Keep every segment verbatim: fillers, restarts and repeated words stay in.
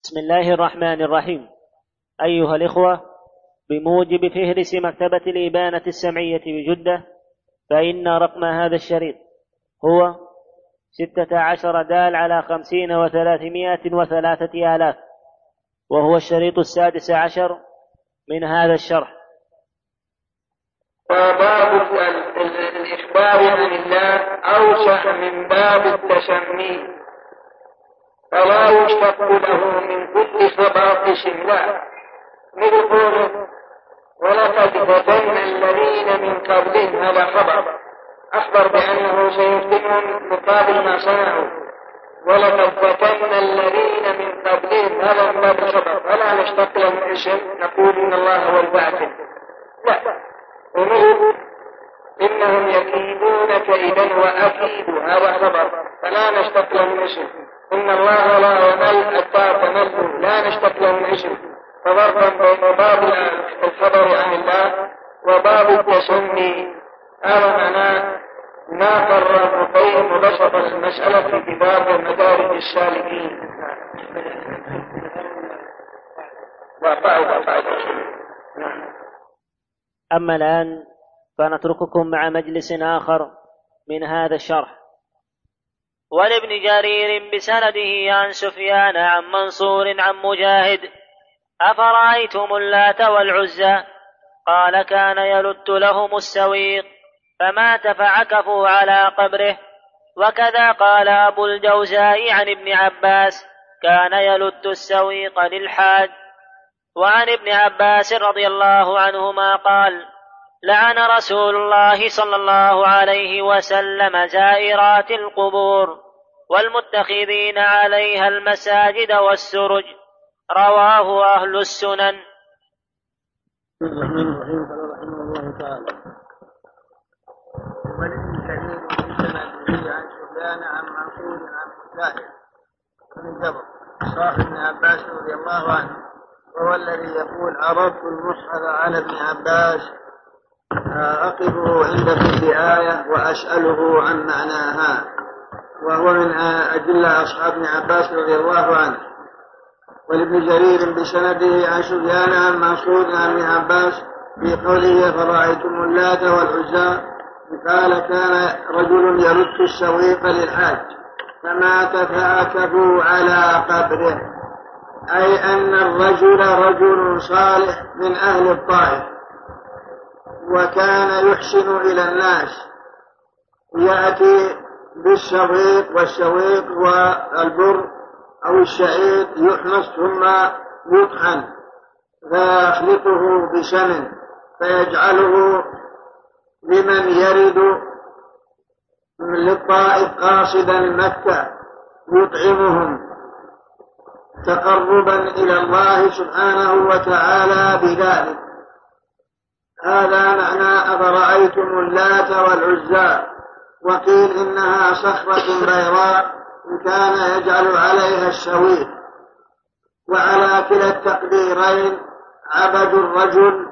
بسم الله الرحمن الرحيم. أيها الإخوة، بموجب فهرس مكتبة الإبانة السمعية بجدة، فإن رقم هذا الشريط هو ستة عشر دال على خمسين وثلاثمائة وثلاثة آلاف، وهو الشريط السادس عشر من هذا الشرح. وباب الإخبار عن الله أوسع من باب التسمي، فلا يشتق له من كل خباطش لا، مثل قوله ولقد فتنا الذين من قبلهم، هذا خبر أخبر بأنه سيفتنهم مقابل ما صنعوا. ولقد فتنا الذين من قبلهم، هذا من باب الخبر، فلا نشتق له من اسم نقول إن الله هو الباطل، لا. ومثل إنهم يكيدون كيدا وأكيد، هذا خبر، فلا نشتق له من اسم. إن الله لا يمل حتى تمل، لا نشتق له من اسم. فضربا بين باب الخبر عن الله وباب التسمي، هذا معناه ما قرر القيم وبسط المسألة في كتاب مدارج السالكين. أما الآن فنترككم مع مجلس آخر من هذا الشرح. ولابن جرير بسنده عن سفيان عن منصور عن مجاهد: أفرأيتم اللات والعزى؟ قال: كان يلت لهم السويق فمات فعكفوا على قبره. وكذا قال أبو الجوزاء عن ابن عباس: كان يلت السويق للحاج. وعن ابن عباس رضي الله عنهما قال: لعن رسول الله صلى الله عليه وسلم زائرات القبور والمتخذين عليها المساجد والسرج. رواه أهل السنن. الرحمن الرحيم. قال رحمه الله تعالى: ولابن كثير في سنده عن سفيان عن منصور عن مجاهد بن جبر صاحب ابن عباس رضي الله عنه، وهو الذي يقول: عرضت المصحف على ابن عباس أقفه عند كل آية وأسأله عن معناها، وهو من أجل أصحاب ابن عباس رضي الله عنه. ولابن جرير بسنده عن سفيان عن منصور عن ابن عباس في قوله: فرأيتم اللات والعزى، قال: كان رجل يرد السويق للحاج فمات فعكفوا على قبره، أي أن الرجل رجل صالح من أهل الطائف، وكان يحسن إلى الناس، يأتي بالشويق، والشويق والبر أو الشعير يحمص ثم يطحن فيخلطه بسمن فيجعله لمن يرد للطائف قاصدا مكة يطعمهم تقربا إلى الله سبحانه وتعالى بذلك. هذا معنى أفرأيتم اللات والعزى. وقيل إنها صخرة بيضاء كان يجعل عليها الشويق. وعلى كلا التقديرين عبد الرجل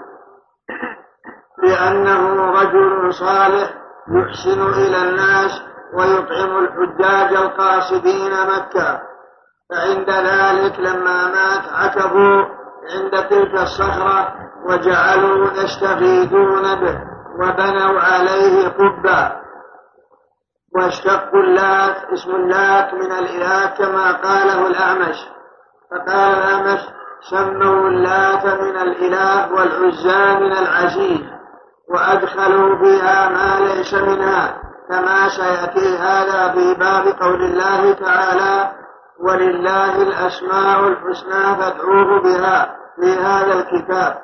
لأنه رجل صالح يحسن إلى الناس ويطعم الحجاج القاصدين مكة. فعند ذلك لما مات عكفوا عند تلك الصخرة وجعلوا يستفيدون به وبنوا عليه قبة. واشتقوا اللات، اسم اللات من الإله كما قاله الأعمش، فقال الأعمش: سموا اللات من الإله والعزى من العزيز، وأدخلوا فيها ما ليس منها، كما سيأتي هذا في باب قول الله تعالى: ولله الأسماء الحسنى فادعوه بها في هذا الكتاب.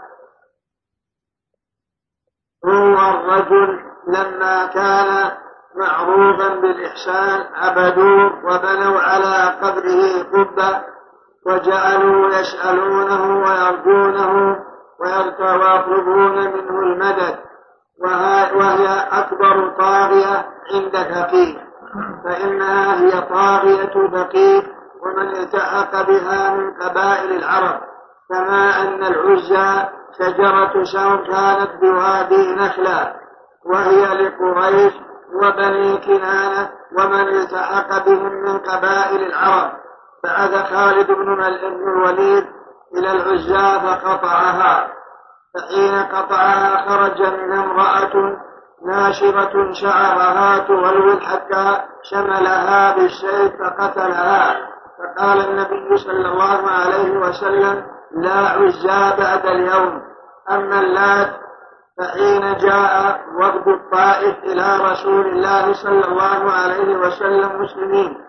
هو الرجل لما كان معروفا بالإحسان عبدوه وبنوا على قبره قبة وجعلوا يسألونه ويرجونه ويطلبون منه المدد، وهي أكبر طاغية عند فقيه، فإنها هي طاغية فقيه ومن التحق بها من قبائل العرب. كما أن العزى شجرة شوم كانت بوادي نخلة، وهي لقريش وبني كنانة ومن التحق بهم من قبائل العرب. بعث خالد بن الوليد إلى العزى فقطعها، فحين قطعها خرج من امرأة ناشرة شعرها تولول حتى شملها بالسيف فقتلها، فقال النبي صلى الله عليه وسلم: لا عزى بعد اليوم. أما اللات فحين جاء وفد الطائف إلى رسول الله صلى الله عليه وسلم مسلمين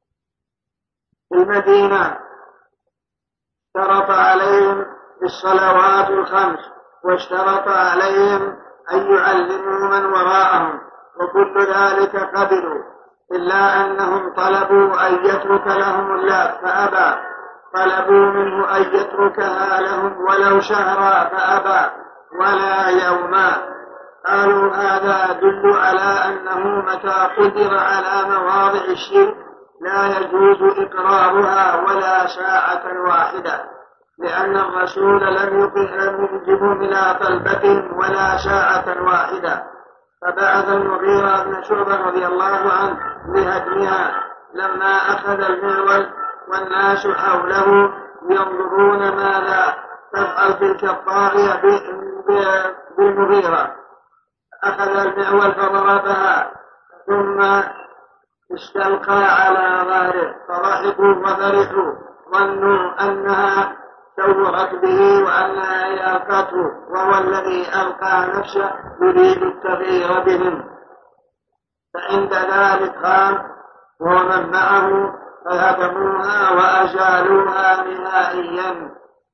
في المدينة اشترط عليهم الصلوات الخمس، واشترط عليهم أن يعلموا من وراءهم، وكل ذلك قبلوا، إلا أنهم طلبوا أن يترك لهم اللات فأبى، طلبوا منه أن يتركها لهم ولو شهرا فأبى ولا يوما. قالوا: هذا يدل على أنه متى قدر على مواضع الشرك لا يجوز إقرارها ولا ساعة واحدة، لأن الرسول لم يجبهم إلى طلبتهم ولا ساعة واحدة. فبعث المغيرة بن شعبة رضي الله عنه لهدمها لما أخذ المعول والناس حوله ينظرون ماذا تفعل تلك الطاغية بالمغيرة. أخذ المعول فضربها ثم استلقى على ظهره، فضحكوا وفرحوا، ظنوا أنها شورت به وأنها يلقته، وهو الذي ألقى نفسه يريد التغيير بهم. فعند ذلك قام ومن معه فهدموها وأزالوها نهائيا.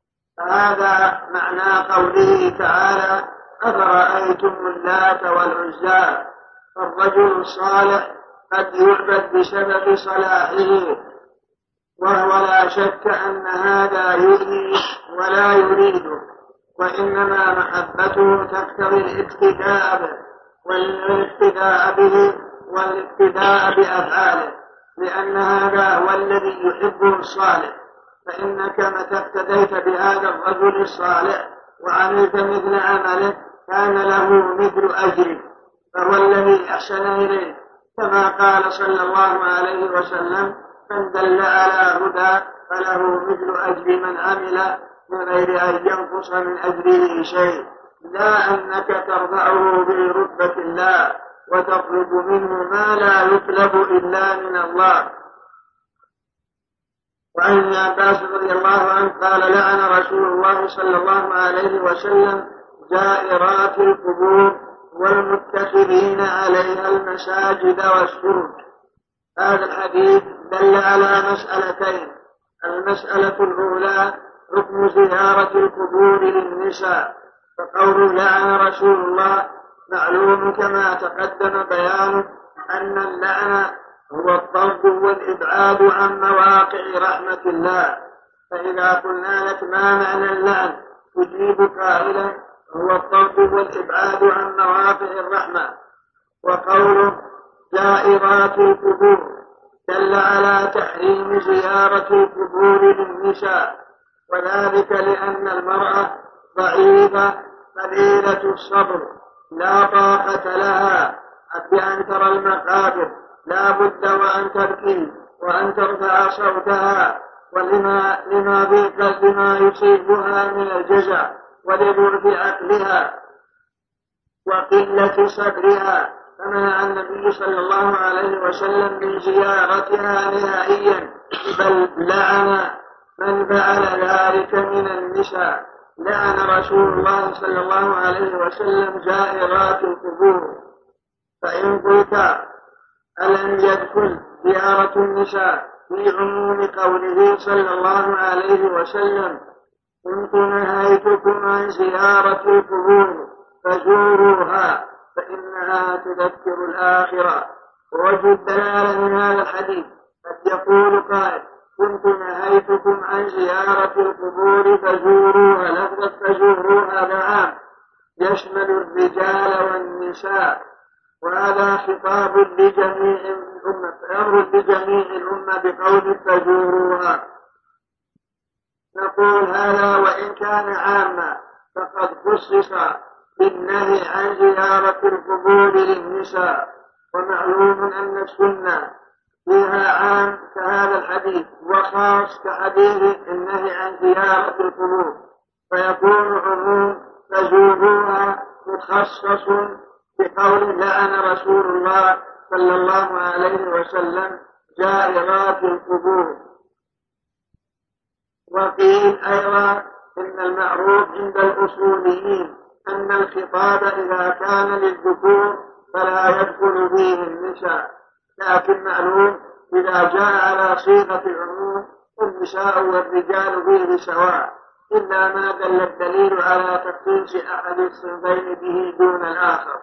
فهذا معنى قوله تعالى: أفرأيتم اللات والعزى. فالرجل الصالح قد يعبد بسبب صلاحه، وهو لا شك أن هذا يؤذي ولا يريده، وإنما محبته تقتضي الاقتداء به والاقتداء به والاقتداء بأفعاله، لأن هذا هو الذي يحبه الصالح. فإنك متى اقتديت بهذا الرجل الصالح وعملت مثل عمله كان له مثل أجرك، فهو الذي أحسن إليه، كما قال صلى الله عليه وسلم: من دل على هدى فله مثل أجر من عمل من غير أن ينقص من أجره شيء، لا أنك ترفعه برتبة الله وتطلب منه ما لا يطلب إلا من الله. وعن ابن عباس رضي الله عنه قال: لعن رسول الله صلى الله عليه وسلم زائرات القبور والمتخذين عليها المساجد والسرج. هذا الحديث دل على مسألتين: المسألة الأولى حكم زيارة القبور للنساء، فقول لعن رسول الله معلوم كما تقدم بيانه أن اللعن هو الطرد والإبعاد عن مواقع رحمة الله. فإذا قلنا لك ما معنى اللعن تجيب قائلا: هو الطرد والإبعاد عن مواقع الرحمة. وقوله زائرات القبور دل على تحريم زيارة القبور للنساء، وذلك لأن المرأة ضعيفة قليلة الصبر لا طاقة لها بأن ترى المقابر، لا بد وأن تبكي وأن ترفع صوتها، ولما لما ضيق لما يصيبها من الجزع ولضعف عقلها وقلة صبرها، فمنع النبي صلى الله عليه وسلم من زيارتها نهائيا، بل لعن من فعل ذلك من النساء. لعن رسول الله صلى الله عليه وسلم زائرات القبور. فإن قلت ألم يدخل زيارة النساء في عموم قوله صلى الله عليه وسلم: كنت نهيتكم عن زيارة القبور فزوروها فإنها تذكر الآخرة؟ ووجه الدلالة من هذا الحديث قد يقول قائل: كنت نهيتكم عن زيارة القبور فزوروها، لفظة فزوروها نعم يشمل الرجال والنساء، وهذا خطاب لجميع الأمة، فأمر لجميع الأمة بقول فزوروها. نقول هذا وإن كان عاما فقد خصص بالنهي عن زيارة القبور للنساء، ومعلوم أن السنة فيها عام كهذا الحديث وخاص كحديث النهي عن زيارة القبور، فيكون عموم فزوروها مخصص بقول لعن رسول الله صلى الله عليه وسلم زائرات القبور. وقيل أيضا إن المعروف عند الأصوليين أن الخطاب إذا كان للذكور فلا يدخل فيه النساء، لكن معلوم إذا جاء على صيغة العموم النساء والرجال فيه سواء، إلا ما دل الدليل على تخصيص أحد الصنفين به دون الآخر.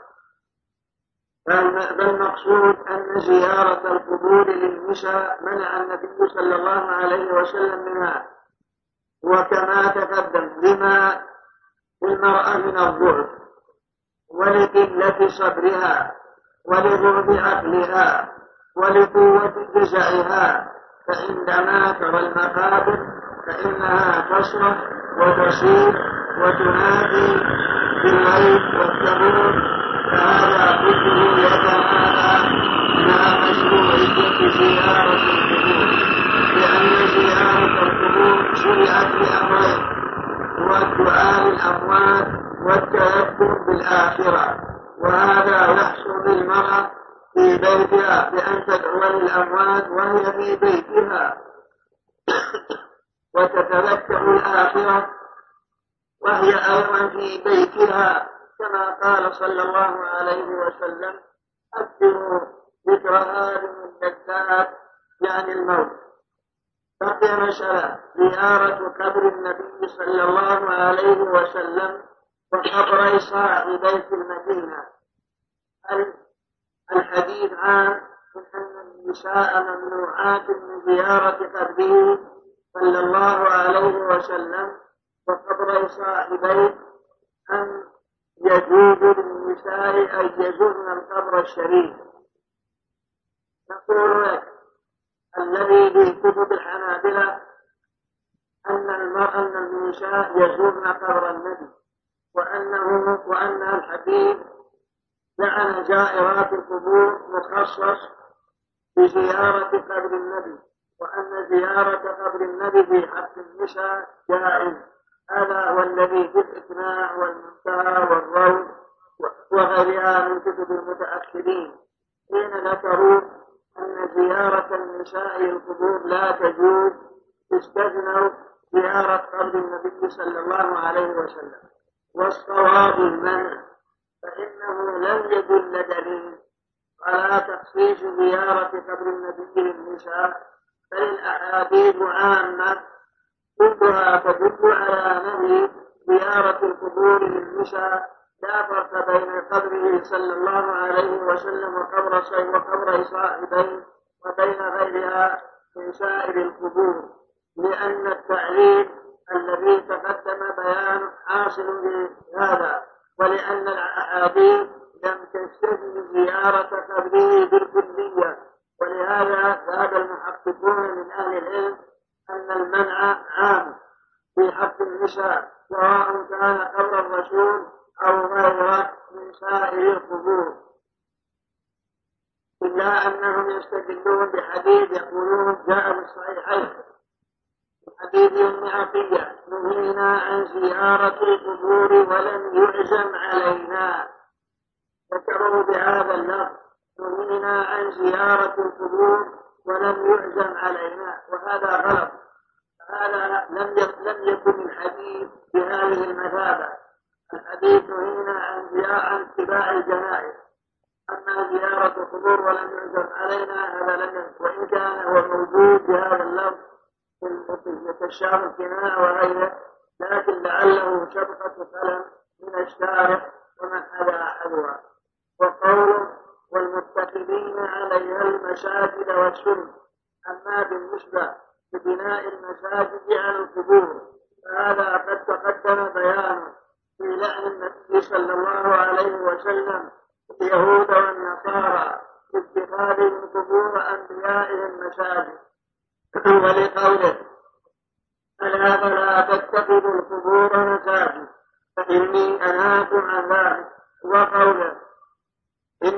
فالمقصود أن زيارة القبور للنساء منع النبي صلى الله عليه وسلم منها، وكما تقدم لما المرأة من الضعف ولقلة صبرها ولضعف عقلها ولقوة جزعها، فعندما ترى المقابر فإنها تصرخ وتصيح وتنادي بالليل والثبور، فهذا كله يتنافى مع مشروعية زيارة القبور، لأن زيارة القبور شرعت لأمرين: هو الدعاء للأموات والتذكر بالآخرة، وهذا يحصل للمرأة في بيتها بأن تدعو للأموات وهي في بيتها، وتتذكر الآخرة وهي أيضا في بيتها، كما قال صلى الله عليه وسلم: أكثروا ذكر هذه اللذات يعني الموت. بقي مسألة زيارة قبر النبي صلى الله عليه وسلم وقبر صاحبي في المدينة. الحديث عام من أن النساء ممنوعات من زيارة قبره صلى الله عليه وسلم وقبر صاحبيه، أن يجوز للنساء أن يزورن القبر الشريف. نقول لك الذي في كتب الحنابلة أن المرأة من النساء يزورن قبر النبي، وأنه وأن الحديث لعن زائرات القبور مخصص بزيارة قبر النبي، وأن زيارة قبر النبي في حق النساء جائز. هذا هو الذي في الإقناع والمنتهى والروض وغيرها من كتب المتأخرين، حين ذكروا أن زيارة النساء القبور لا تجوز، استثنوا زيارة قبر النبي صلى الله عليه وسلم. والصواب المنع، فإنه لم يدل دليل على تخصيص زيارة قبر النبي للنساء، بل الأحاديث عامة كلها تدل على نهي زيارة القبور للنساء، لا فرق بين قبره صلى الله عليه وسلم وقبر وقبر صاحبيه وبين غيرها من سائر القبور، لأن التعليل الذي تقدم بيان حاصل بهذا، ولأن الأحاديث لم تستثن زيارة قبره بالكلية. ولهذا ذهب المحققون من أهل العلم أن المنع عام في حق النساء، سواء كان قبر الرسول أو غيره من سائر القبور، إلا أنهم يستدلون بحديث يقولون جاء في الصحيحين حديث أم عطية: نهينا عن زيارة القبور ولم يعزم علينا. ذكروا بهذا اللفظ: نهينا عن زيارة القبور ولم يعزم علينا، وهذا غلط. هذا لم لم يكن الحديث بهذه المثابة. الحديث نهينا عن زيارة اتباع الجنائز، أما زيارة القبور ولم يعزم علينا هذا لم يكن، وإن كان هو موجود بهذا اللفظ في الشعر الكناء وغيره، لكن لعله شبكة قلم من الشارع ومن هذا أحدها. وقوله: والمتخذين عليها المساجد والسنن. أما بالنسبة لبناء المساجد على القبور فهذا قد تقدم بيانه في لعن النبي صلى الله عليه وسلم اليهود والنصارى باتخاذهم قبور أنبيائهم مساجد، ولقوله: ألا فلا تتخذوا القبور مساجد فإني أنهاكم عن ذلك. وقوله: إن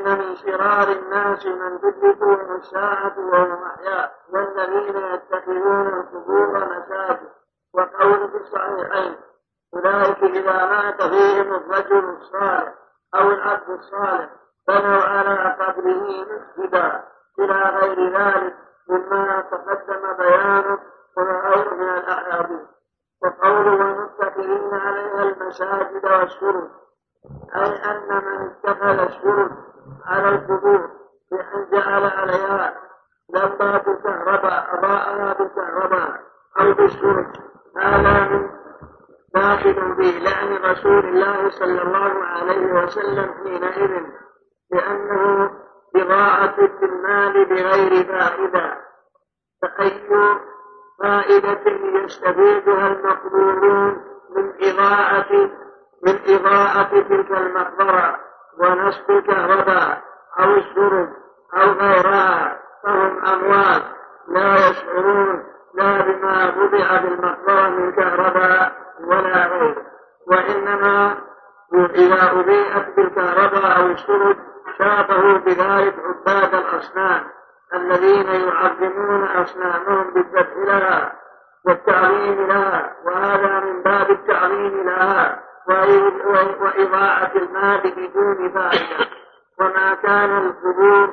وإن من شرار الناس من تدركهم الساعة وهم أحياء والذين يتخذون القبور مساجد. وقول في الصحيحين أولئك إذا مات فيهم الرجل الصالح أو العبد الصالح بنوا على قبره مسجدا إلى غير ذلك مما تقدم بيانه وغيره من الأحاديث. وقوله والمتخذين عليها المساجد والسرج أي أن من اتخذ السرج على القبور بأن جعل عليها لما بكهرباء أضاءها بكهرباء أو بالسرج هذا من داخل في لعن رسول الله صلى الله عليه وسلم حينئذ لأنه إضاعة المال بغير فائدة. فأي فائدة يستفيدها المقبورون من إضاءة من إضاءة تلك المقبرة ونصب الكهرباء أو السرج أو غيرها؟ فهم أموات لا يشعرون لا بما وضع بالمقبرة من كهرباء ولا غيره. وإنما إذا أضيئت بالكهرباء أو السرج شابهوا بذلك عباد الأصنام الذين يعظمون أصنامهم بالذبح لها والتعظيم لها، وهذا من باب التعظيم لها وإضاعة المال بدون فائدة. وما كان القبور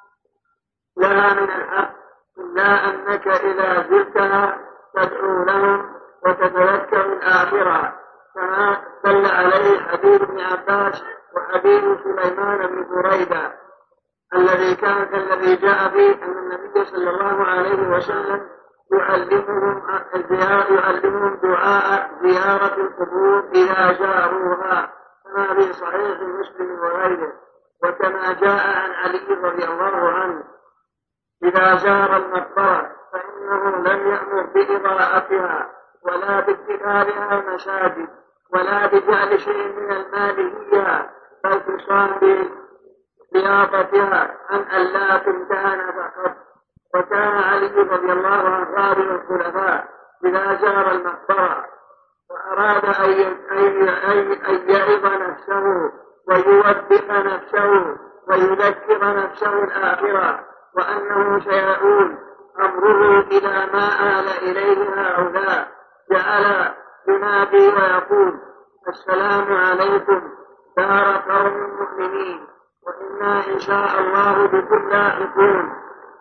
لها من الحق إلا أنك إذا زرتها تدعو لهم وتتذكر الآخرة، كما دل عليه حديث ابن عباس وحديث سليمان بن بريدة الذي كان الذي جاء فيه أن النبي صلى الله عليه وسلم يعلمهم يعلمهم دعاء زيارة القبور إذا زاروها كما في صحيح مسلم وغيره. وكما جاء عن علي رضي الله عنه إذا زار المقبرة فإنه لم يأمر بإضاءتها ولا باتخاذها مساجد ولا بجعل شيء من المال هي، بل تصام بضيافتها عن ألا تمتهن فقط. وكان علي رضي الله عنه رابع الخلفاء إذا زار المقبرة وأراد أن يعظ نفسه ويوبخ نفسه ويذكر نفسه الآخرة وأنه سيعود أمره إلى ما آل إليه هؤلاء جعل ينادي ويقول السلام عليكم دار قوم مؤمنين وإنا إن شاء الله بكم لاحقون،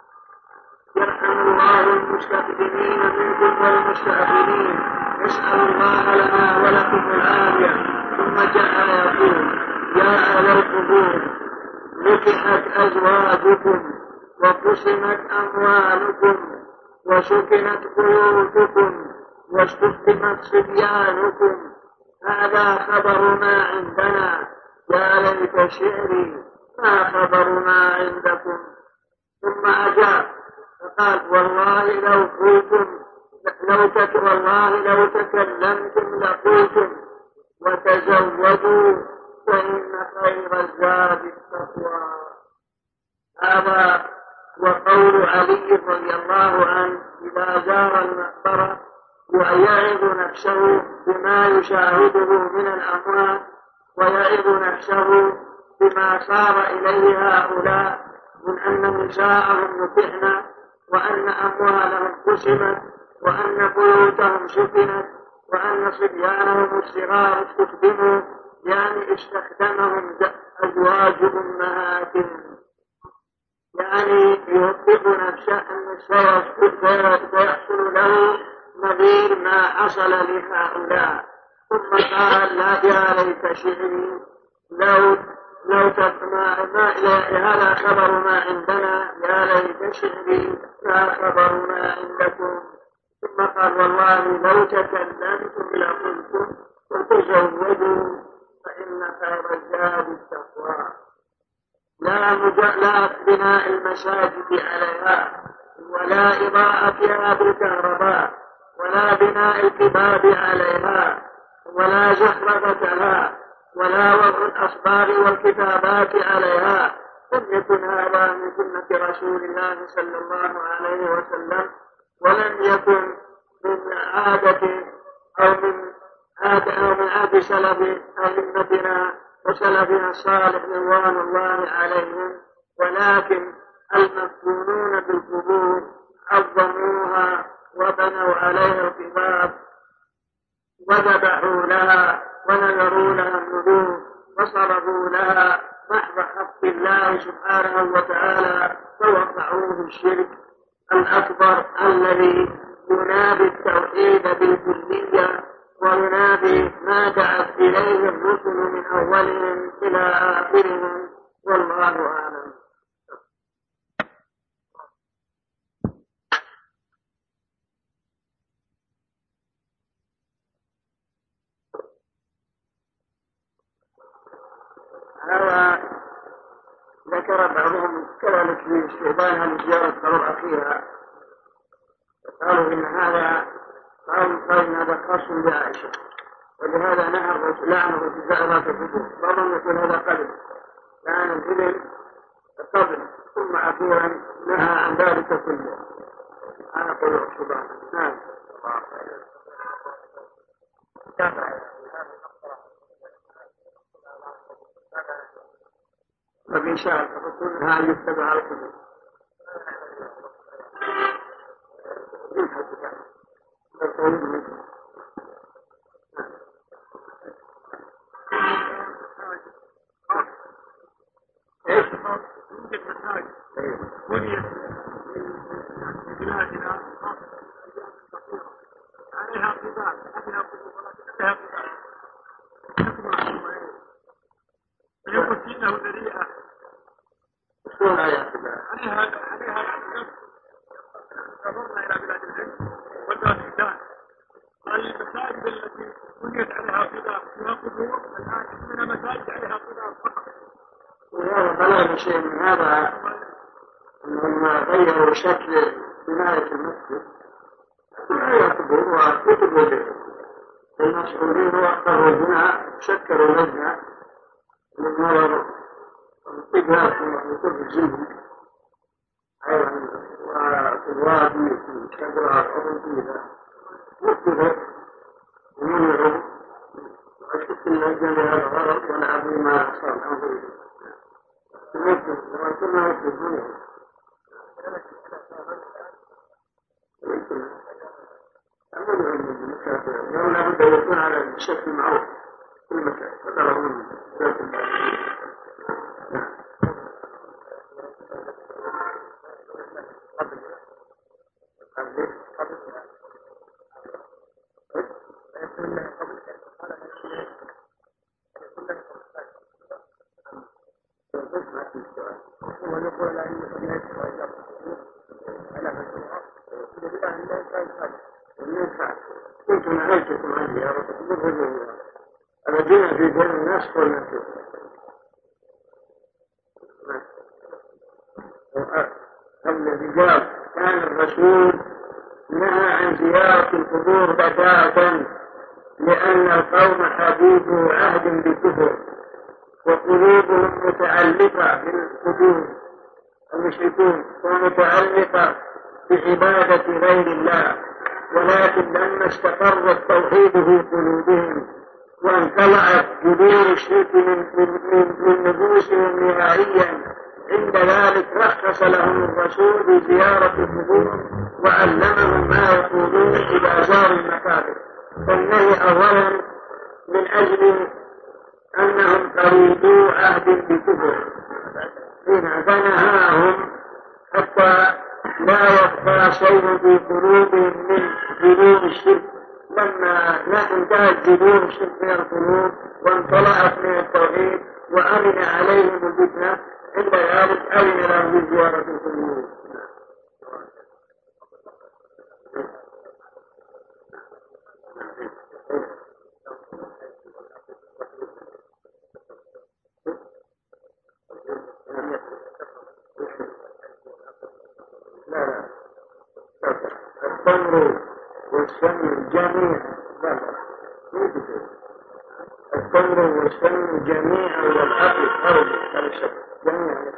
يرحم الله المستقدمين منكم والمستأخرين، نسأل الله لنا ولكم العافية. ثم جاء يقول يا أهل القبور نكحت أزواجكم وقسمت أموالكم وسكنت بيوتكم واستخدمت صبيانكم، هذا خبر ما عندنا، يا ليت شعري ما خبر ما عندكم. ثم أجاب فقال والله لو قلتم لو تك والله لو تكلمتم لقلتم وتزودوا فإن خير الزاد التقوى. هذا وقول علي رضي الله عنه إذا زار المقبرة ويعظ نفسه بما يشاهده من الأموات ويعظ نفسه بما صار إليه هؤلاء من أن نساءهم نكحن وأن أموالهم قسمت وأن بيوتهم سكنت وأن صبيانهم الصغار استخدموا، يعني استخدمهم أزواج أمهاتهم، يعني يوقف نفسه أن سيحصل له نظير ما حصل لهؤلاء. ثم قال لا يا ليت شعري لو لو تسمع ما هذا خبر ما عندنا، يا ليت شعري لا خبر ما عندكم. ثم قال والله لو تكلمتم لقلتم وتزودوا فإن خير الزاد التقوى. لا لا بناء المساجد عليها ولا إضاءتها بالكهرباء ولا بناء الكباب عليها ولا زخرفتها ولا وضع الأصباغ والكتابات عليها، لم يكن هذا من سنة رسول الله صلى الله عليه وسلم، ولم يكن من عادة أو من عادة أو من عادة سلف أئمتنا وسلفنا الصالح رضوان الله عليهم، ولكن المفتونون بالقبور عظموها وبنوا عليها القباب وذبحوا لها ونذروا لها النذور وصرفوا لها محض حق الله سبحانه وتعالى، فوقعوا في الشرك الأكبر الذي ينادي التوحيد بالكلية وينادي ما دعت إليه الرسل من أولهم إلى آخرهم، والله أعلم. هذا ذكر بعضهم كذلك في استهبالها لزيارة قبر أخيها، قالوا إن هذا قالوا إن هذا خاص بعائشة، ولهذا نهى الرسول لعنه في زائرات القبور. بعضهم يقول هذا قبل لعن الإبل قبل ثم أخيرا نهى عن ذلك كله. أنا قول سبحانه. نعم. فإن شاء الله فكلها أن يتبع على القبور. ايش؟ يوجد مساجد بنيت في بلادنا عليها قباب، عليها قبور ولكن عليها قباب فيكون فيه له ذريعة عليها عليها نظرنا إلى بلاد العلم والباكستان. المساجد التي بنيت عليها قباب فيها قبور الآن منها مساجد عليها قباب فقط. وهذا بلغ شيء من هذا أنهم غيروا شكل بناية المسجد عليها قبور وكتب وجهه. المسؤولين وقفوا البناء شكلوا لجنة للنظر والاتجاه في كل الجنة أيضا وفي الوادي في شجرة الأرضية مكتبت ومنعوا وأشك اللجنة لهذا الغرض والعظيم ما صار الأمر مكتب وكنا مكتبون أمر المكاتب يوم لا بد يكون على الشكل معروف في المكان فترون ذات المكان. كنت نهيتكم عني يا رب الذين في دين الناس والناس الرجال كان الرسول نهى عن زيارة القبور بتاتا لأن القوم حديثوا عهد بالكفر وقلوبهم متعلقة بالقبور المشركون ومتعلقة بعبادة غير الله، ولكن لما استقر التوحيد في قلوبهم وانقلعت جذور الشرك من نفوسهم نهائيا، عند ذلك رخص لهم الرسول بزيارة القبور وعلمهم ما يقولون إذا زاروا المقابر. فالنهي أولا من أجل أنهم قريبوا عهد بكفر حين فنهاهم حتى لا يبقى شيء في قلوبهم من جذور الشرك. لما انتهت جذور الشرك من القلوب وانطلعت من التوحيد وأمن عليهم الفتنة، عند ذلك أمن لهم بزيارة القبور. لا لا التمر والشمر جميعا التمر والشمر جميعا والأكل فرض جميعا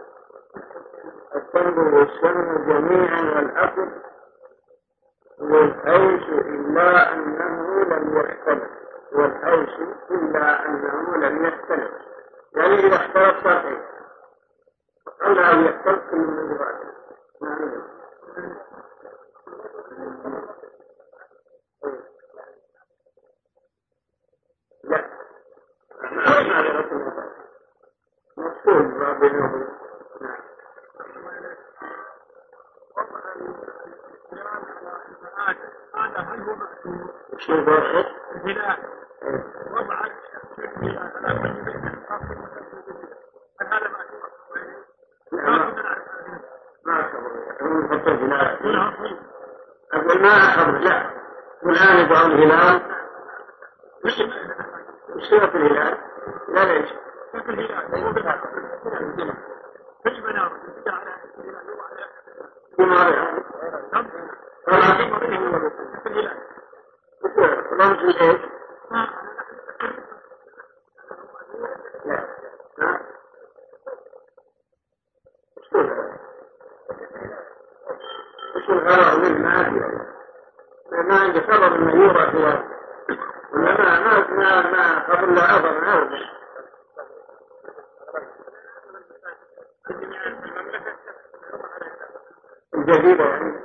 التمر والشمر جميعا والأكل والعيش إلا أنه لم يختلف والأوس إلا أنه لم يختلف، يعني إذا اختلف صحيح قال أو يختلف كل من ذراته. لا ما هذا رسول الله مفهوم ما بينهم. هذا هل هو مأثور؟ شو الهلال وضع الهلال على كل بيت خاص هل هذا مأثور؟ ما أخبر يقول حتى الهلال أقول ما أخبر لا والآن يدعو الهلال وصورة الهلال لا ليش بماري رمز الايش؟ لا ها؟ وش الغرض من ما في ما عندي خبر انه يورى فيها ولا ما ما ما ما خبر له اثر ما هو الجديدة يعني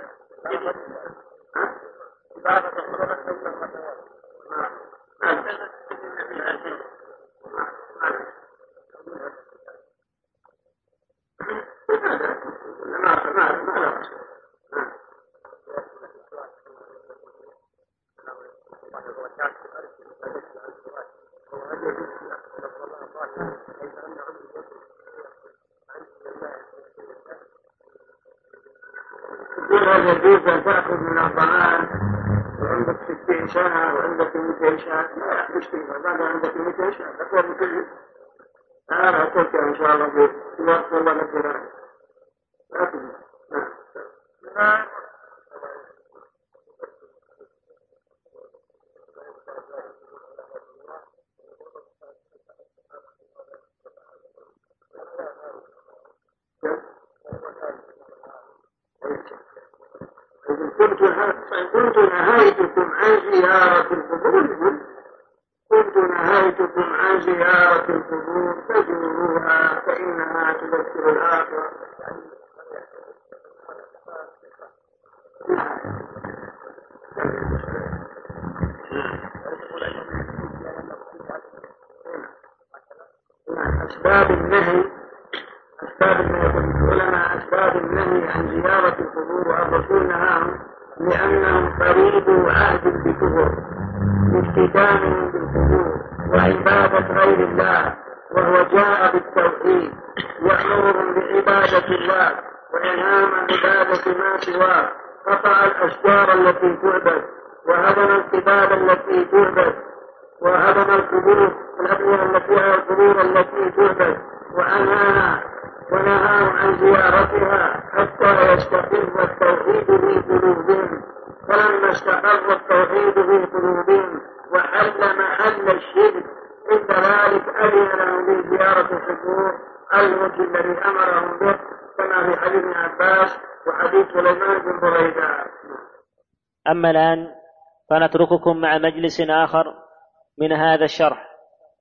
يجوز أن تأخذ من الطعام وعندك ستين سنة وعندك مئتين سنة لا يحدث فيها بعد عندك مئتين سنة تقول بكل هذا أتوقع إن شاء الله في وقت الله نكرا لكن نعم كنت نهايتكم عن زيارة القبور كنت نهايتكم عن زيارة القبور فزوروها فإنها تذكر الآخرة. أسباب النهي أسباب النهي العلماء أسباب النهي عن زيارة القبور والرسول نهاهم لأنهم قريب عهد بالكفر بافتتانهم بالقبور وعبادة غير الله وهو جاء بالتوحيد يأمرهم بعبادة الله وينهاهم عن عبادة ما سواه قطع الأشجار التي تعبد وهدم القباب التي تعبد وهدم القبور الأبنية التي هي القبور التي تعبد وأنهاها ونهاهم عن زيارتها حتى يستقر التوحيد في قلوبهم فلما استقر التوحيد في قلوبهم وحل محل الشرك عند ذلك أذن لهم بزيارة القبور الوجه الذي أمرهم به كما في حديث ابن عباس وحديث سليمان بن بريدة. أما الآن فنترككم مع مجلس آخر من هذا الشرح.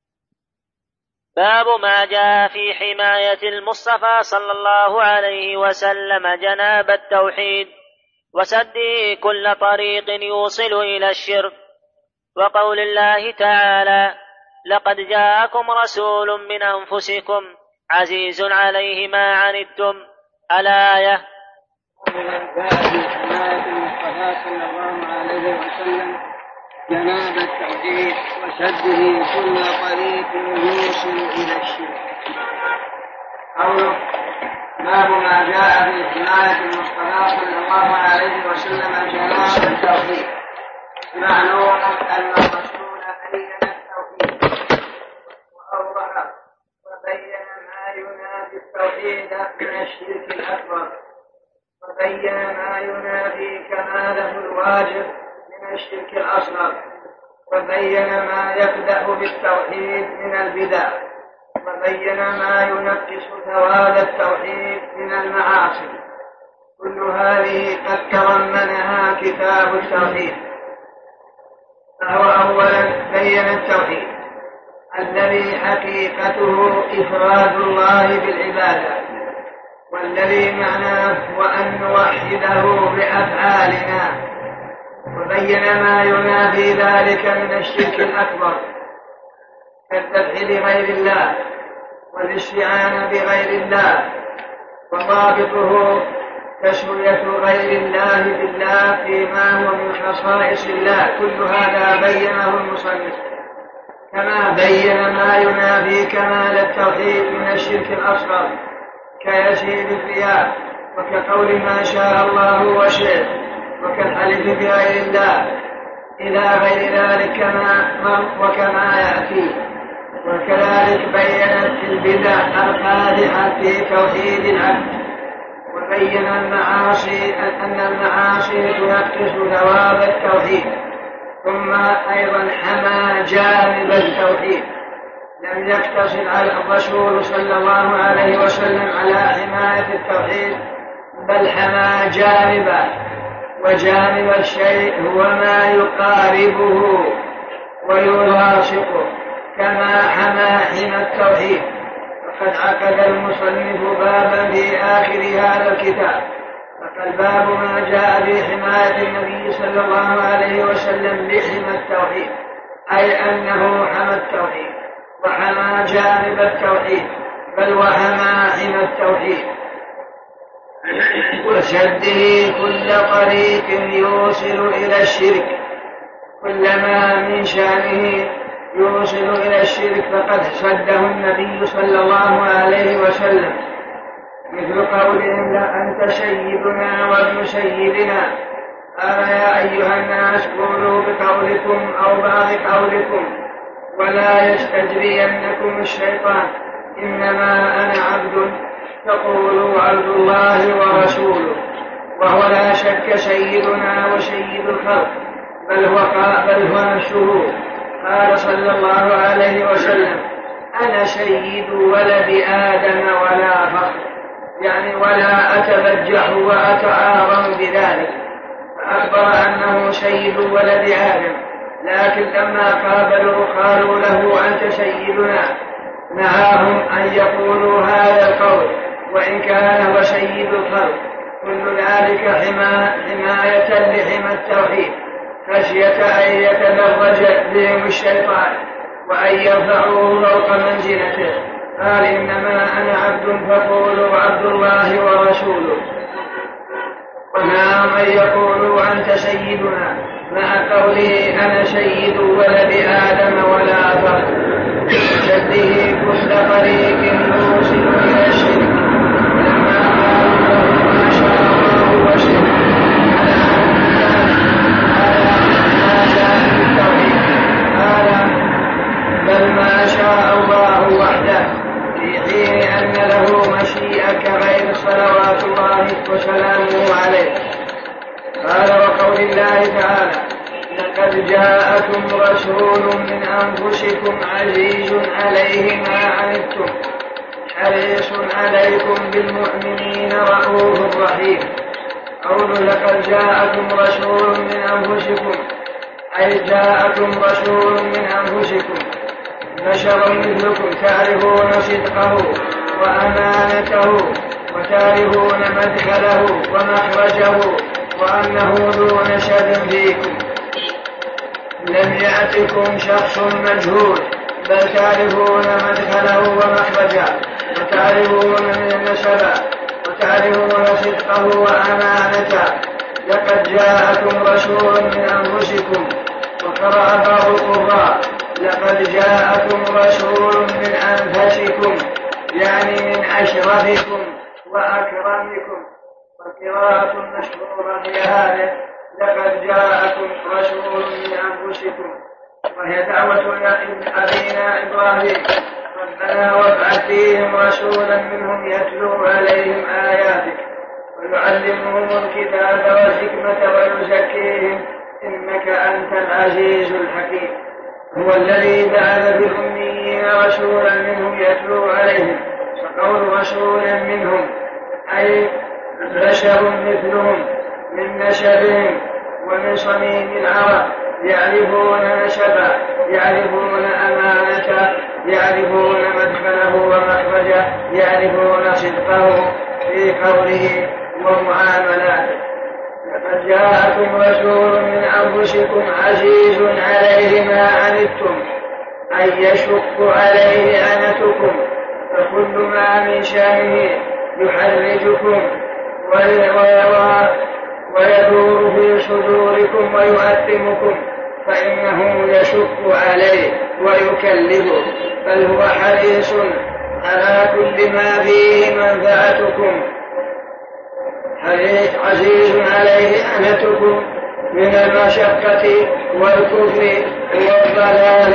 باب ما جاء في حماية المصطفى صلى الله عليه وسلم جناب التوحيد وسده كل طريق يوصل إلى الشرك، وقول الله تعالى: لقد جاءكم رسول من أنفسكم عزيز عليه ما عنتم، الآية. جاء في حماية المصطفى صلى الله عليه وسلم جناب التوحيد وسده كل طريق يوصل إلى الشرك. قوله باب ما جاء في حماية المصطفى صلى الله عليه وسلم جناب التوحيد، معناه أن الرسول بين التوحيد وأوضحه وبين ما ينافي التوحيد من الشرك الأكبر وبين ما ينافي كماله الواجب من الشرك الأصغر وبين ما يقدح بالتوحيد من البدع وبين ما ينقص ثواب التوحيد من المعاصي. كل هذه قد تضمنها كتاب التوحيد. فهو أولا بين التوحيد الذي حقيقته إفراد الله بالعبادة، والذي معناه هو أن نوحده بأفعالنا، وبين ما ينافي ذلك من الشرك الأكبر كالذبح لغير الله والاستعانة بغير الله، وضابطه تسوية غير الله بالله فيما هو من خصائص الله. كل هذا بينه المصنف، كما بين ما ينافي كمال التوحيد من الشرك الأصغر كيسير الرياء، وكقول ما شاء الله وشئت، وكالحلف بغير الله إلى غير ذلك كما وكما يأتي. وكذلك بينت البدع القادحة في توحيد العبد، وبين المعاصي أن المعاصي تنقص ثواب التوحيد، ثم أيضا حمى جانب التوحيد. لم يقتصر على الرسول صلى الله عليه وسلم على حماية التوحيد، بل حمى جانبه، وجانب الشيء هو ما يقاربه ويلاصقه، كما حمى حمى التوحيد. وقد عقد المصنف بابا في آخر هذا الكتاب، فقد باب ما جاء في حماية النبي صلى الله عليه وسلم بحمى التوحيد، أي أنه حمى التوحيد وحمى جانب التوحيد، بل وحمى حمى التوحيد، وسده كل طريق يوصل إلى الشرك. كلما من شأنه يوصل إلى الشرك فقد سده النبي صلى الله عليه وسلم، مثل قولهم لا أنت سيدنا وابن سيدنا، قال يا أيها الناس قولوا بقولكم أو بعض قولكم ولا يستجرينكم الشيطان، إنما أنا عبد فقولوا عبد الله ورسوله. وهو لا شك سيدنا وسيد الخلق، بل هو, بل هو نفسه قال صلى الله عليه وسلم أنا سيد ولد آدم ولا فخر، يعني ولا أتبجح وأتعاظم بذلك، فأخبر أنه سيد ولد آدم. لكن لما قابلوا قالوا له أنت سيدنا، نهاهم أن يقولوا هذا القول وإن كان هو سيد الخلق. كل ذلك حماية لحمى التوحيد، خشية أن يتدرج بهم الشيطان وأن يرفعوه فوق منزلته. قال إنما أنا عبد فقولوا عبد الله ورسوله. ونعم أن يقولوا أنت سيدنا، مع قوله أنا سيد ولد آدم ولا فخر، شده كل طريق يوصل إلى الشرك. لما قالوا ما شاء الله وشئت بل ما شاء الله وحده، في حين أن له مشيئة كغير صلوات الله وسلامه عليه. قال وقول الله تعالى لقد جاءكم رسول من أنفسكم عزيز عليه ما عنتم حريص عليكم بالمؤمنين رؤوف رحيم. قول لقد جاءكم رسول من أنفسكم أي جاءكم رسول من أنفسكم بشر مثلكم تعرفون صدقه وأمانته وتعرفون مدخله ومخرجه وأنه ذو نسب فيكم. لم يأتكم شخص مجهول، بل تعرفون مدخله ومخرجه وتعرفون من نسبه وتعرفون صدقه وأمانته. لقد جاءكم رسول من أنفسكم. وقرأ بعض القراء لقد جاءكم رسول من أنفسكم، يعني من أشرفكم وأكرمكم. والقراءة المشهورة هي هذه لقد جاءكم رسول من أنفسكم، وهي دعوة أبينا إبراهيم ربنا وابعث فيهم رسولا منهم يتلو عليهم آياتك ويعلمهم الكتاب والحكمة ويزكيهم إنك أنت العزيز الحكيم. هو الذي بعث في الأميين رسولا منهم يتلو عليهم. فقول رسول منهم أي بشر مثلهم من نسبهم ومن صميم العرب، يعرفون نسبه، يعرفون أمانته، يعرفون مدخله ومخرجه، يعرفون صدقه في قوله ومعاملاته. لقد جاءكم رسول من أنفسكم عزيز عليه ما عنتم أن يشق عليه عنتكم، فكل ما من شأنه يحرجكم ويدور في صدوركم ويؤثمكم فإنه يشق عليه ويكلفه، بل هو حريص على كل ما فيه منفعتكم، عزيز عليه عنتكم من المشقة والكفر والضلال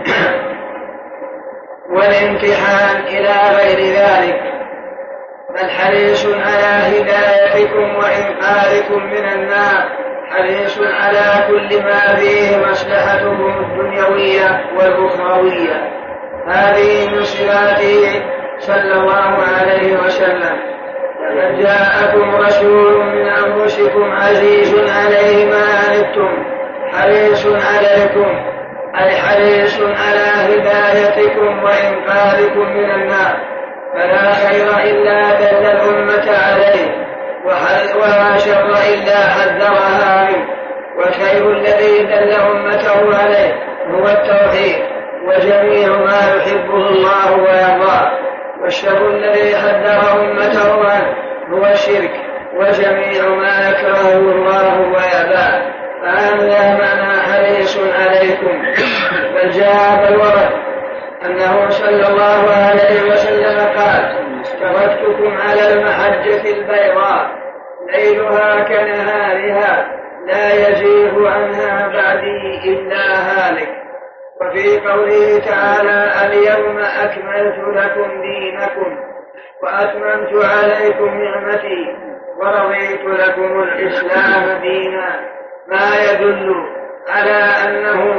والامتحان إلى غير ذلك، بل حريص على هدايتكم وإنقاذكم من النار، حريص على كل ما فيه مصلحتكم الدنيوية والأخروية. هذه من صفاته صلى الله عليه وسلم. لقد جاءكم رسول من أنفسكم عزيز عليه ما عنتم حريص عليكم، أي حريص على هدايتكم وإنقاذكم من النار، فلا خير إلا دل الأمة عليه، ولا شر إلا حذرها منه، والخير الذي دل أمته عليه هو التوحيد وجميع ما يحبه الله ويرضاه، والشر الذي حذر أمته عنه هو الشرك وجميع ما يكرهه الله ويأباه. فهذا معنى حريص عليكم. بل جاء بالورد أنه صلى الله عليه وسلم قال: تركتكم على المحجة البيضاء ليلها كنهارها لا يزيغ عنها بعدي إلا هالك. وفي قوله تعالى: اليوم أكملت لكم دينكم وأتممت عليكم نعمتي ورضيت لكم الإسلام دينا، ما يدل على أنه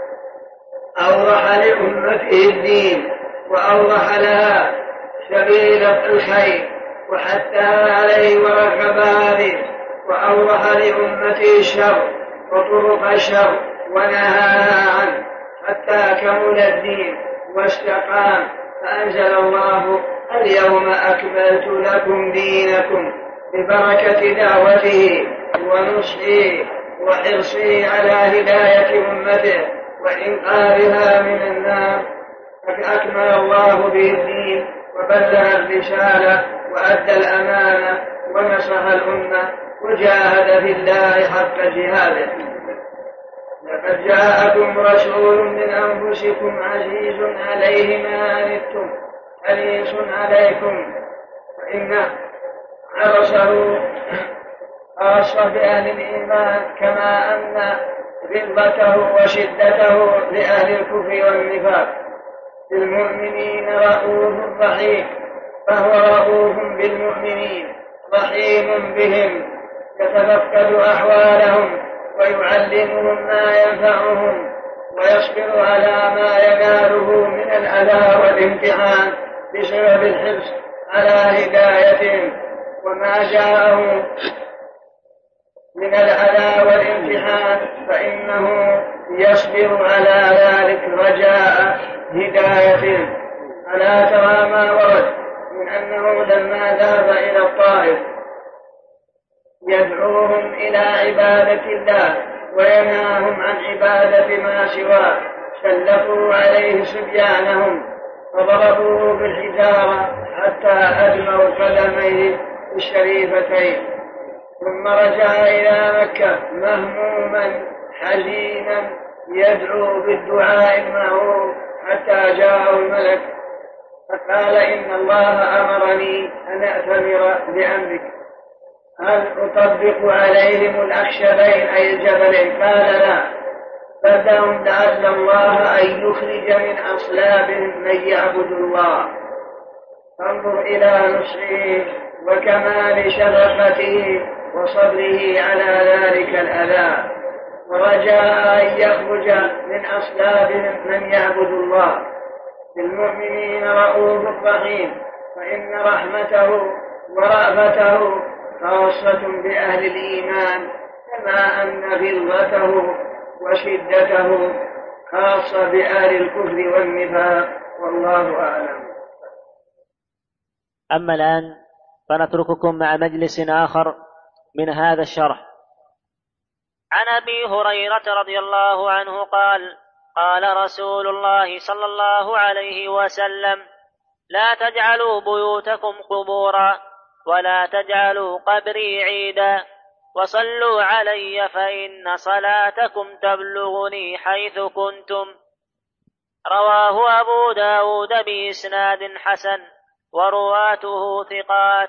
أوضح لأمته الدين وأوضح لها سبيل الخير وحثها عليه ورغبها به، وأوضح لأمته الشر وطرق الشر ونهاها عنه حتى كمل الدين واستقام. فأنزل الله: اليوم أكملت لكم دينكم، ببركة دعوته ونصحه وحرصه على هداية أمته وإنقاذها من النار، فأكمل الله به الدين وبلغ الرسالة وأدى الأمانة ونصح الأمة وجاهد في الله حق جهاده. لقد جاءكم رسول من أنفسكم عزيز عليه ما عنتم حريص عليكم، فإن عرسه خاص بأهل الإيمان، كما أن غلظته وشدته لأهل الكفر والنفاق. بالمؤمنين رؤوف رحيم، فهو رؤوف بالمؤمنين رحيم بهم، يتفقد أحوالهم ويعلمهم ما ينفعهم ويصبر على ما يناله من الأذى والامتحان بسبب الحرص على هدايتهم، وما جاءه من الأذى والامتحان فإنه يصبر على ذلك رجاء هدايتهم. ألا ترى ما ورد من أنه لما ذهب إلى الطائف يدعوهم إلى عبادة الله وينهاهم عن عبادة ما سواه، سلفوا عليه صبيانهم فضربوه بالحجارة حتى أدموا قدميه الشريفتين، ثم رجع إلى مكة مهموما حزينا يدعو بالدعاء المعروف حتى جاءه الملك فقال: إن الله أمرني أن أأتمر بأمرك، هل أطبق عليهم الأخشبين أي الجبلين؟ قال: لا، بل لهم لعل الله أن يخرج من أصلابهم من يعبد الله. فانظر إلى نصره وكمال شفقته وصبره على ذلك الأذى، ورجاء أن يخرج من أصلابهم من يعبد الله. بالمؤمنين رؤوف رحيم، فإن رحمته ورأفته خاصة بأهل الإيمان، كما أن غلظته وشدته خاصة بأهل الكفر والنفاق، والله أعلم. أما الآن فنترككم مع مجلس آخر من هذا الشرح. عن أبي هريرة رضي الله عنه قال: قال رسول الله صلى الله عليه وسلم: لا تجعلوا بيوتكم قبورا ولا تجعلوا قبري عيدا وصلوا علي فإن صلاتكم تبلغني حيث كنتم. رواه أبو داود بإسناد حسن ورواته ثقات.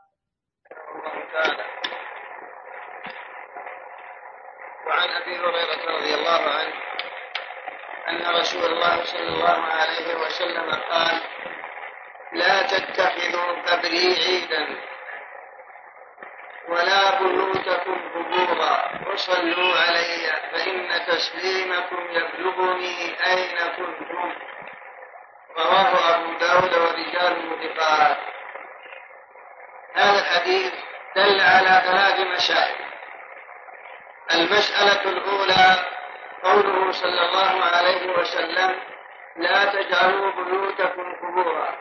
وعن أبي هريرة رضي الله عنه أن رسول الله صلى الله عليه وسلم قال: لا تتخذوا قبري عيدا ولا بيوتكم قبورا وصلوا علي فإن تسليمكم يبلغني أين كنتم. رواه أبو داود ورجاله ثقات. هذا الحديث دل على ثلاث مسائل. المسألة الأولى قوله صلى الله عليه وسلم: لا تجعلوا بيوتكم قبورا.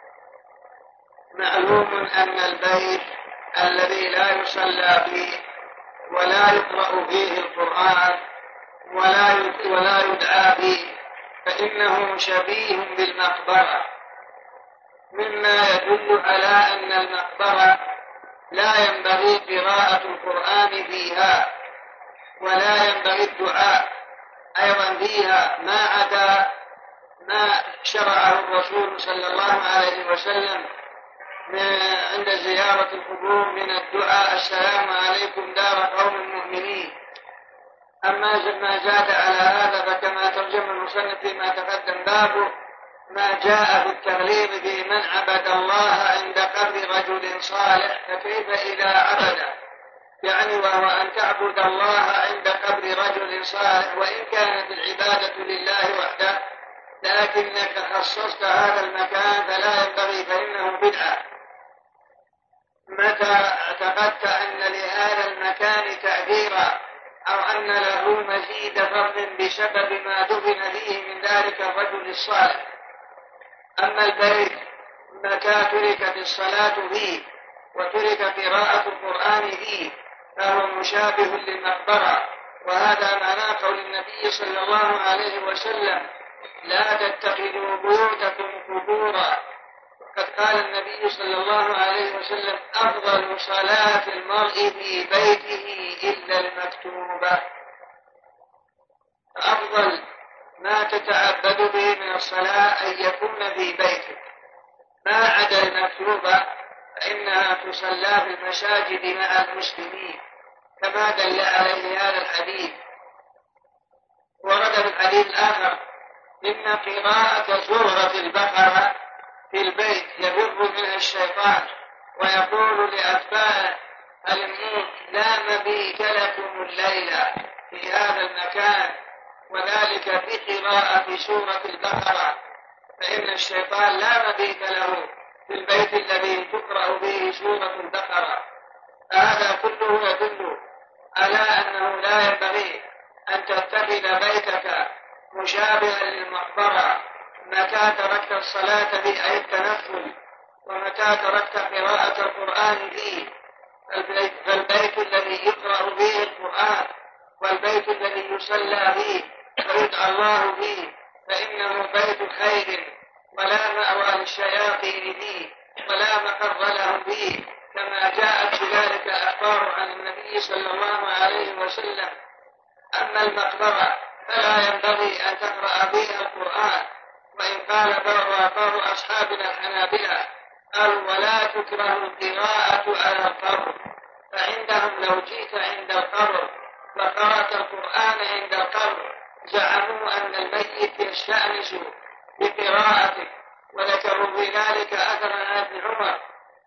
معلوم أن البيت الذي لا يصلى فيه ولا يقرأ فيه القرآن ولا يدعى فيه فإنه شبيه بالمقبرة، مما يدل على أن المقبرة لا ينبغي قراءة القرآن فيها ولا ينبغي الدعاء أيضا فيها، ما عدا ما شرعه الرسول صلى الله عليه وسلم عند زيارة القبور من الدعاء: السلام عليكم دار قوم مؤمنين. أما ما زاد على هذا فكما ترجم المصنف فيما تقدم بابه ما جاء في التغليظ في من عبد الله عند قبر رجل صالح، فكيف إذا عبد، يعني وهو أن تعبد الله عند قبر رجل صالح وإن كانت العبادة لله وحده، لكنك خصصت هذا المكان فلا ينبغي، فإنه بدعة. متى اعتقدت أن لهذا المكان تأثيرا أو أن له مزيد فضل بسبب ما دفن فيه من ذلك الرجل الصالح. أما البيت متى تركت الصلاة فيه وترك قراءة القرآن فيه فهو مشابه للمقبرة، وهذا معنى قول النبي صلى الله عليه وسلم: لا تتخذوا بيوتكم قبورا. وقد قال النبي صلى الله عليه وسلم: أفضل صلاة المرء في بيته إلا المكتوبة. أفضل ما تتعبد به من الصلاة أن يكون في بيتك، ما عدا المكتوبة فإنها تصلى في المساجد مع المسلمين كما دل عليه هذا الحديث. ورد في الحديث الآخر: إن قراءة سورة البقرة في البيت يفر منها الشيطان ويقول لأتباعه: الموت لا مبيت لكم الليلة في هذا المكان، وذلك بقراءة سورة البقرة، فإن الشيطان لا مبيت له في البيت الذي تقرأ به سورة البقرة. هذا كله يدل على أنه لا ينبغي أن تتخذ بيتك مشابها للمقبرة متى تركت الصلاة فيه أي التنفل، ومتى تركت قراءة القرآن فيه. فالبيت الذي يقرأ فيه القرآن والبيت الذي يصلى فيه ويدعى الله فيه فإنه بيت خير، ولا مأوى للشياطين فيه ولا مقر لهم فيه، كما جاءت بذلك أخبار عن النبي صلى الله عليه وسلم. أما المقبرة فلا ينبغي أن تقرأ فيها القرآن، وإن قال بعض أصحابنا الحنابلة قالوا: ولا تكره القراءة على القبر، فعندهم لو جئت عند القبر وقرأت القرآن عند القبر زعموا أن الميت يستأنس بقراءتك. وذكروا في ذلك أثرا عن ابن عمر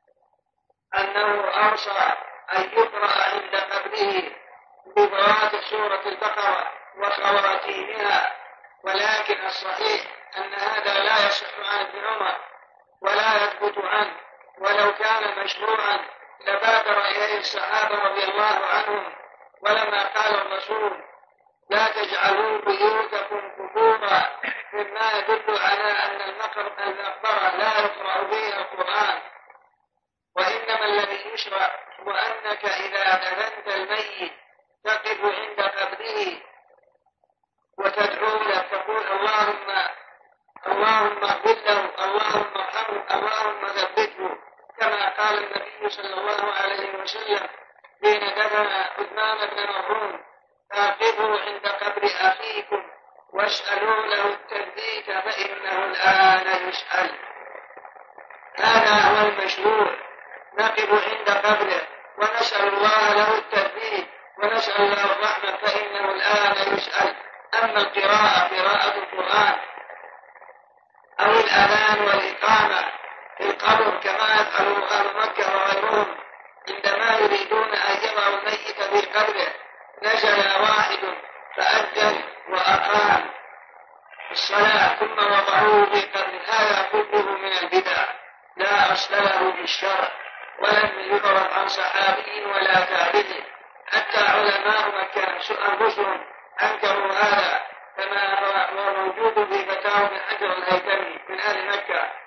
أنه أوصى أن يقرأ عند قبره بقراءة سورة البقرة وخواتيمها، ولكن الصحيح أن هذا لا يصح عن ابن عمر ولا يثبت عنه، ولو كان مشروعا لبادر إليه الصحابة رضي الله عنهم. ولما قال الرسول لا تجعلوا بيوتكم قبورا، مما يدل على أن المقبرة لا يقرأ فيها القرآن، وإنما الذي يشرع هو أنك إذا دفنت الميت تقف عند قبره وتدعو له، تقول اللهم اللهم اغفر له، اللهم ارحمه، اللهم ثبته، كما قال النبي صلى الله عليه وسلم حين دفن عثمان بن مظعون: فاقفوا عند قبر أخيكم واسألوا له التثبيت فإنه الآن يسأل. هذا هو المشروع، نقف عند قبره ونسأل الله له التثبيت ونسأل له الرحمة فإنه الآن يسأل. أما القراءة قراءة القرآن أو الأذان والإقامة في القبر كما يفعل أهل مكة وغيرهم عندما يريدون أن يضعوا الميت في قبره، نزل واحد فأذن وأقام الصلاة ثم وضعوه في قبره، هذا كله من البدع لا أصل له في الشرع ولم يعرف عن صحابي ولا تابعي، حتى علماء مكة أنفسهم أنكروا هذا، كما هو موجود في فتاوى ابن حجر الهيثمي من أهل مكة